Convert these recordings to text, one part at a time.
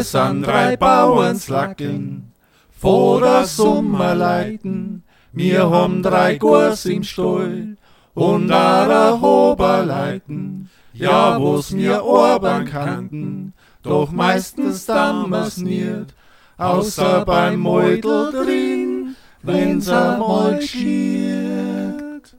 sind 3 Bauernslacken, vor der Sommerleiten. Wir haben 3 Gurs im Stall und eine Hoberleiten. Ja, wo's mir arbeiten kannten, doch meistens damals nicht, außer beim Meudel drin, wenn's einmal schiert.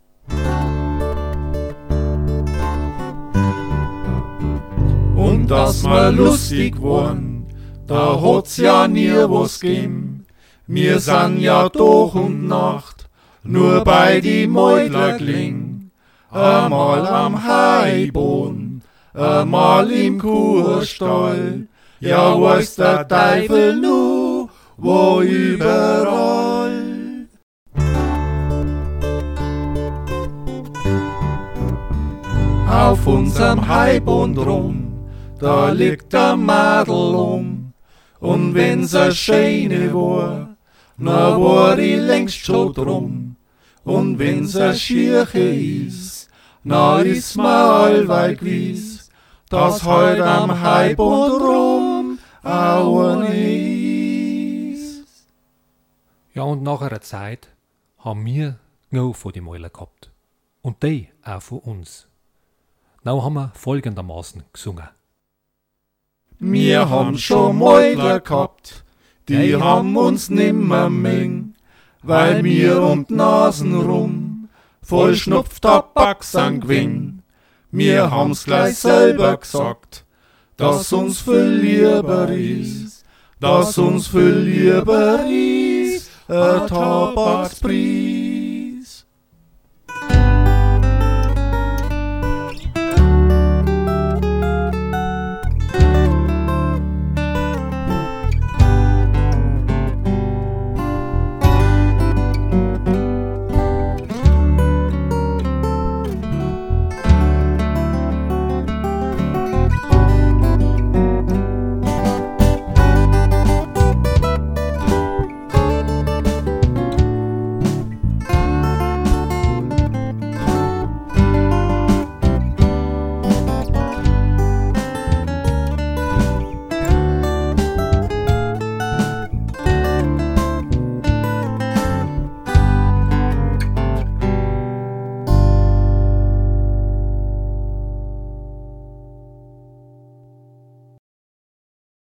Und dass wir lustig waren, da hat's ja nie was gegeben. Wir sind ja Tag und Nacht nur bei die Meudler kling. Einmal am Haiboden, einmal im Kuhstall. Ja, weiß der Teufel nu, wo überall. Auf unserem Haiboden drum, da liegt der Madel um. Und wenn's a Schöne war, na war ich längst schon drum. Und wenn's a Schirche is, na is mir allweil gewiss, dass heut am Haiboden rum auch is. Ja, und nach einer Zeit haben wir genug von die Mäuler gehabt. Und die auch von uns. Now haben wir folgendermaßen gesungen. Wir haben schon Mäuler gehabt, die haben uns nimmer meng, weil wir um die Nasen rum voll Schnupftabak sind gewinn. Wir haben's gleich selber gesagt, dass uns viel lieber ist, dass uns viel lieber ist, ein Tabaksbrief.